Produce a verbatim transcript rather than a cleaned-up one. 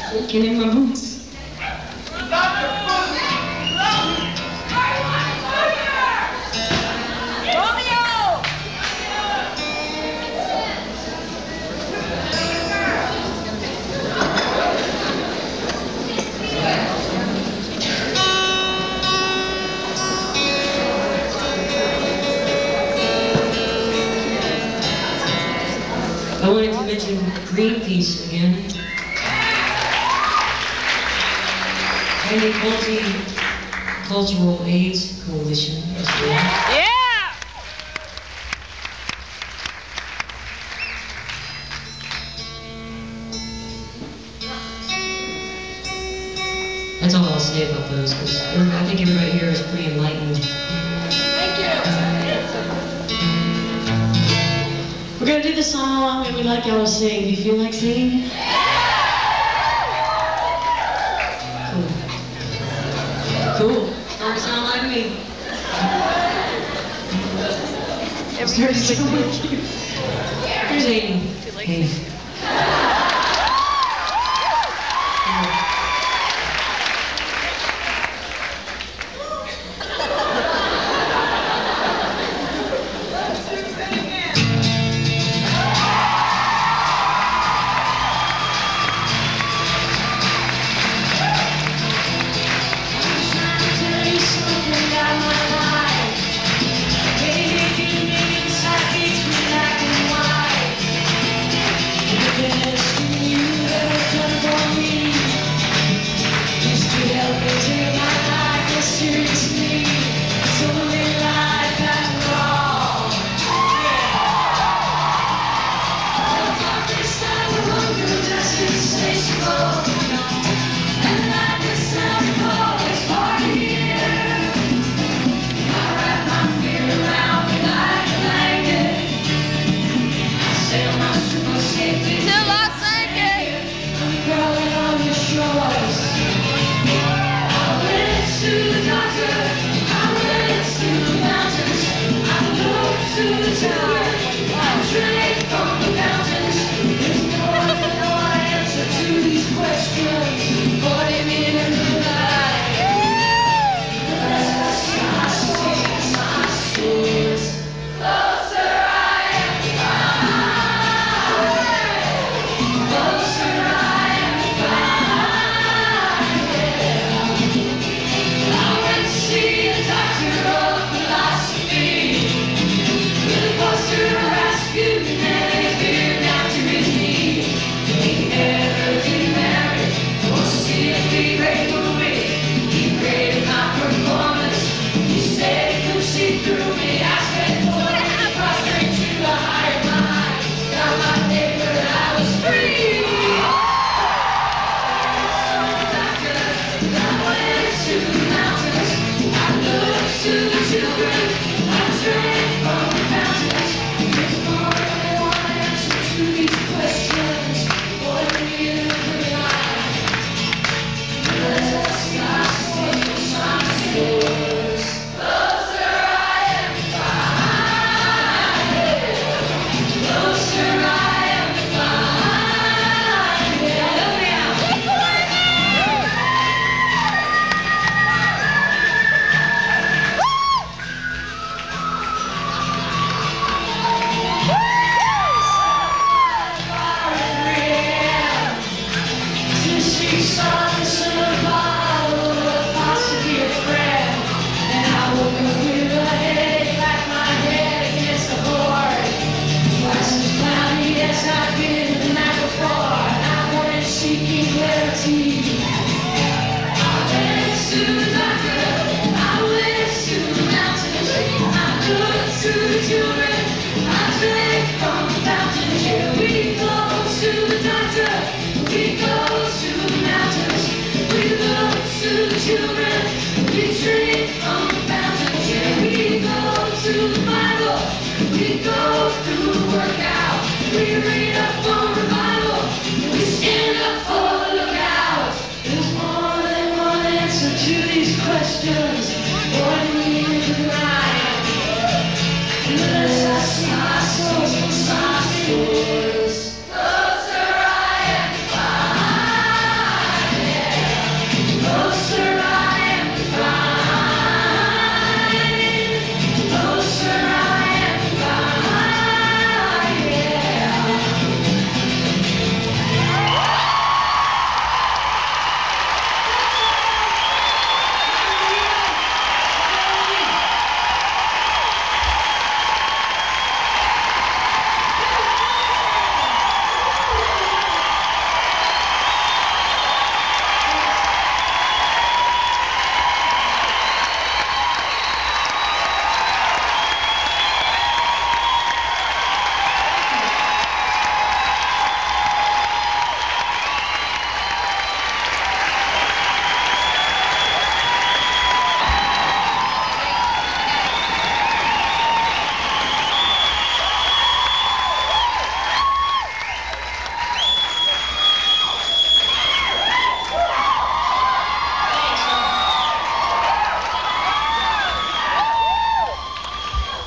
Get in my boots. I wanted to mention Greenpeace again. And the Multicultural AIDS Coalition as well. Yeah! That's all I'll say about those, because I think everybody here is pretty enlightened. Thank you. We're gonna do the song, and we'd like y'all to sing. Do you feel like singing? Cool. Don't sound like me. Started to sound like you. Here's Aiden. Hey. Seeking clarity.